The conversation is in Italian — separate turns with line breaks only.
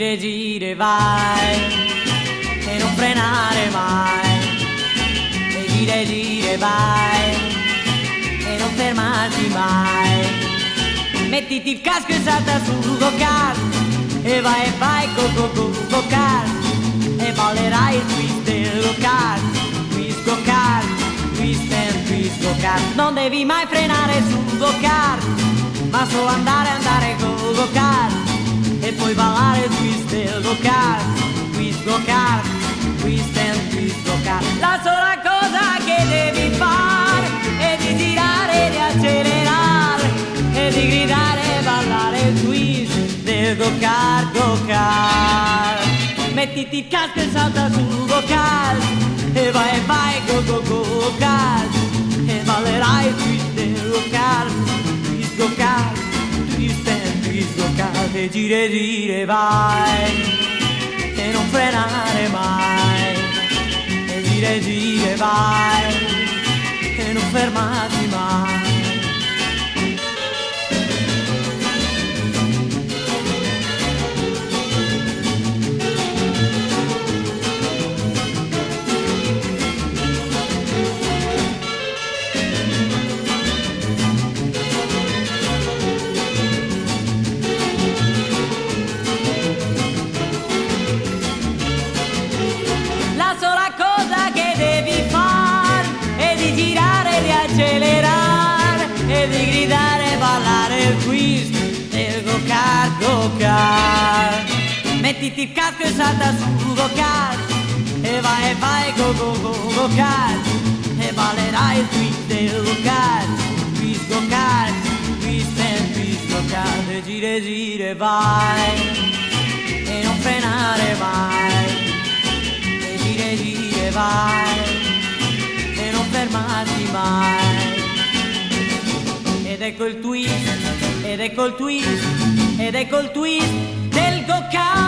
gire gire vai e non frenare mai, e gire vai e non fermarti mai. Mettiti il casco e salta sul go-kart e vai go-kart e ballerai il twist del go-kart, twist go-kart, twist and twist go-kart. Non devi mai frenare sul go-kart, ma solo andare go-kart e poi ballare il twist del go-kart, twist go-kart, twist and twist go-kart. La sola cosa che devi fare è di girare e di accelerare e di gridare e ballare il twist del go-kart, go-kart. Mettiti il casco e salta sul go-kart e vai go-kart e ballerai il twist del go-kart, twist go-kart, twist and twist go-kart. E gire vai e non frenare mai, e gire vai e non fermarti mai. Accelerare e di gridare e ballare il twist del go-kart, go-kart. Mettiti il casco e salta sul go-kart e vai go-kart e ballerai il twist del go-kart, twist go-kart, twist and twist go-kart. E gire vai e non frenare mai, e gire vai e non fermarti mai. Ed ecco il twist, ed ecco il twist, ed ecco il twist del go-kart.